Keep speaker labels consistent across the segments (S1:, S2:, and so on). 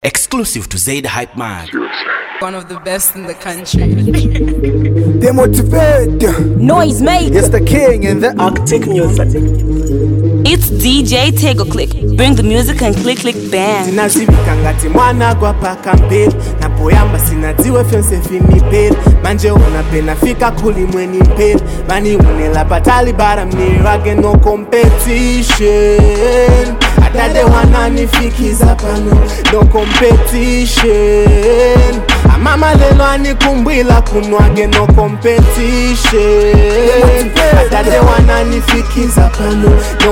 S1: Exclusive to Zaid Hype Mag.
S2: One of the best in the country.
S3: They motivate.
S4: Noise maker.
S3: It's the king in the
S5: Arctic music.
S4: It's DJ Tego Click. Bring the music and click bang.
S5: Sinazivika ngati mwana kwa paka mpeli. Napoyamba sinadziwe fyonse fini peli. Manje unapena fika kuli mweni mpeli. Mani unela patali bara mirage no competition. Atade wananifikiza pano no competition. Mama lelo anikumbwila kunwage no competition. Atade wananifikiza pano no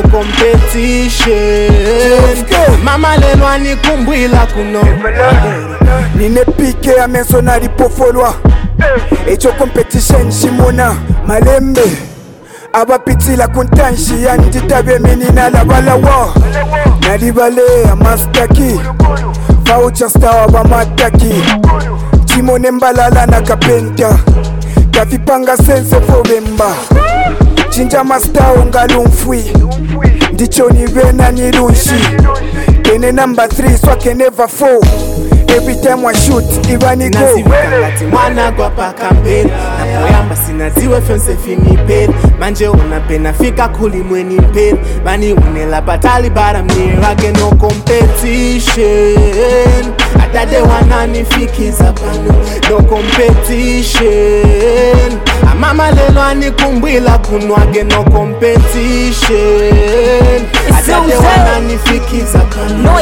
S5: competition. Mama lelo anikumbwila kuno
S3: Nine pike ya meso na ripofolwa Echo competition shimona malembe Abapitila kuntanshi ya njitabe menina la balawa Naribale ya mastaki Voucher star wa mataki Chimone mbalala na kapenta Kafipanga sense fovemba Chinja master ungalumfui Ndicho ni vena nirunshi Kene number 3 so I can never fall Every time I shoot, even I go.
S5: Nazivika ngati mwana kwa paka mpeli. Napoyamba sinadziwe fyonse fini peli. Manje unapena fika kuli mweni mpeli. Mani unela patali bara mirage no competition. Atade wananifikiza pano no competition. Mama lelo anikumbwila kunwage no competition. Atade wananifikiza pano no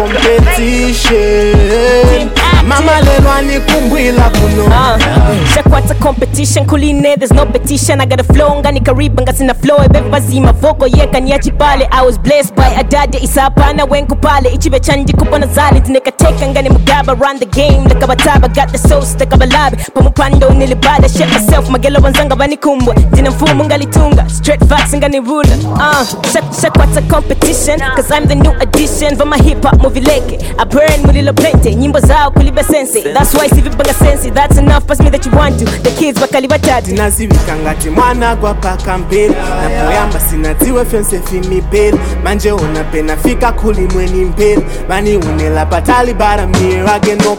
S5: competition. Mama lelo anikumbwila kuno
S4: Shakwata competition kuline, there's no petition. I got a flow, ngani kariba ngasina flow. Ebebazi mavoko yeka niachi pale. I was blessed by a dada isapana wenku pale. Ichibe chanji kupana zali tineka teka ngani mugaba. Run the game like abataba, got the sauce like abalabi. Pamupando nilibada, shit myself. Magelo wanzanga banikumbwa, dina mfumu ngalitunga. Straight facts ngani ruler. Shakwata competition, cause I'm the new addition. Vama hip hop movie leke, I burn mulilo plenty. Nyimbo zao kulibe sense. That's why sivi banga sense. That's enough, pass me that you want to. The kids bakali batatu.
S5: Nazivika ngati mwana kwa paka mpeli. Napoyamba sinadziwe fyonse fini peli. Manje unapena fika kuli mweni mpeli. Mani unela patali bara mirage no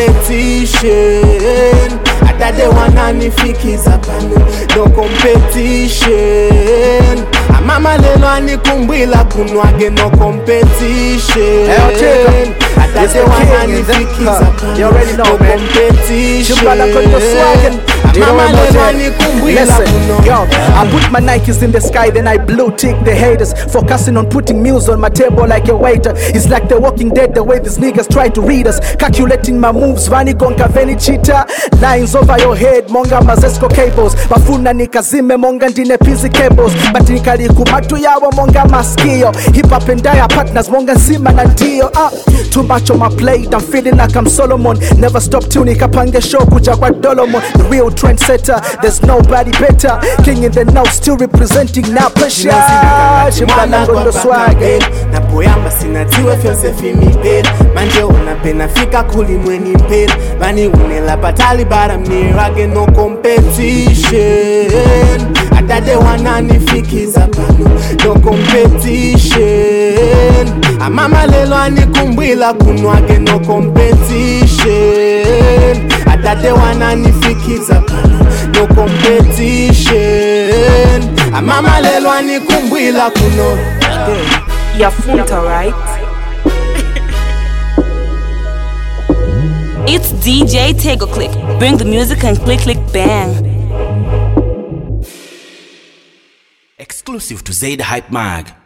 S5: competition. Atade wananifikiza pano no competition. Mama lelo anikumbwila kunwage no competition. Atade wananifikiza pano no competition. Mama lelo anikumbwila kuno.
S6: Yo, I put my Nikes in the sky, then I blue tick the haters. Focusing on putting meals on my table like a waiter. It's like the Walking Dead, the way these niggas try to read us. Calculating my moves, vani gonka veni cheetah. Lines over your head, monga mazesco cables. Bafuna nikazime monga ndine busy cables. But nikali kumatu yawa monga maskio. Hip hop and dire partners, monga zima na ndio. Too much on my plate, I'm feeling like I'm Solomon. Never stop tuning, kapange show kuja kwa Dolomon. The real trendsetter, there's nobody better. King in the now, still representing now pressure.
S5: Mwana kwa paka mpeli. Napoyamba sinadziwe fyonse fini peli. Manje unapena fika kuli mweni mpeli. Mani unela patali bara mirage no competition. Atade wananifikiza pano no competition. Mama lelo anikumbwila kunwage no competition. Atade wananifikiza pano no competition. Mama lelo anikumbwila kuno.
S4: You're funta, right? It's DJ Tego Click. Bring the music and click bang.
S1: Exclusive to Zaid Hype Mag.